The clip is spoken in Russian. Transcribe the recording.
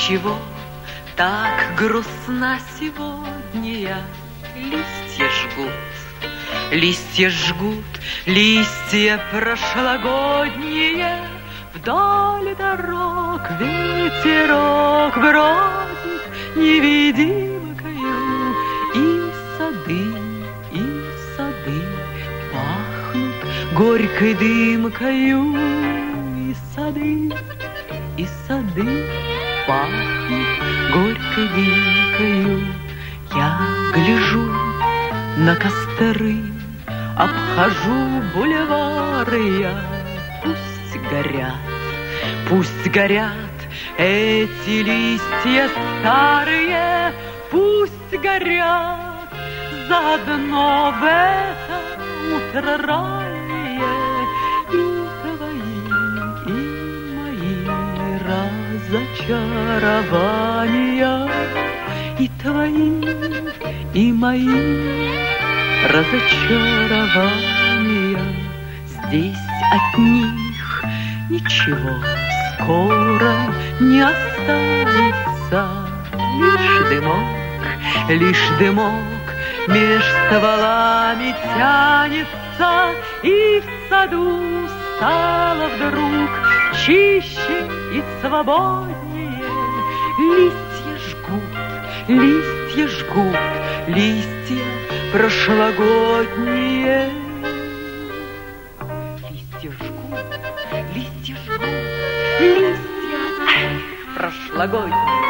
Отчего так грустна сегодня? Листья жгут, листья жгут, листья прошлогодние. Вдоль дорог ветерок бродит невидимкою, и сады пахнут горькой дымкою, и сады пахнут горькой дымкою. Я гляжу на костры, обхожу бульвары я. Пусть горят эти листья старые, пусть горят заодно в это утро раннее. И твои, и мои разочарования, и твои, и мои разочарования. Здесь от них ничего скоро не останется. Лишь дымок меж стволами тянется, и в саду стало вдруг чище и свободнее. Листья жгут, листья прошлогодние. Листья жгут, листья прошлогодние.